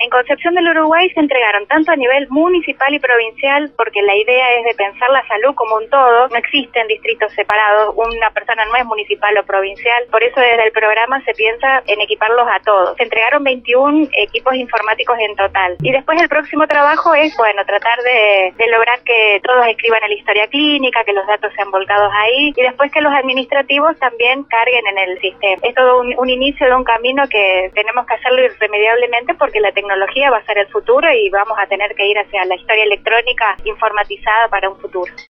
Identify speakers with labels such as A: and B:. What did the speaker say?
A: En Concepción del Uruguay se entregaron tanto a nivel municipal y provincial, porque la idea es de pensar la salud como un todo. No existen distritos separados, una persona no es municipal o provincial, por eso desde el programa se piensa en equiparlos a todos. Se entregaron 21 equipos informáticos en total. Y después el próximo trabajo es, tratar de lograr que todos escriban en la historia clínica, que los datos sean volcados ahí, y después que los administrativos también carguen en el sistema. Es todo un inicio de un camino que tenemos que hacerlo irremediablemente porque la tecnología va a ser el futuro y vamos a tener que ir hacia la historia electrónica informatizada para un futuro.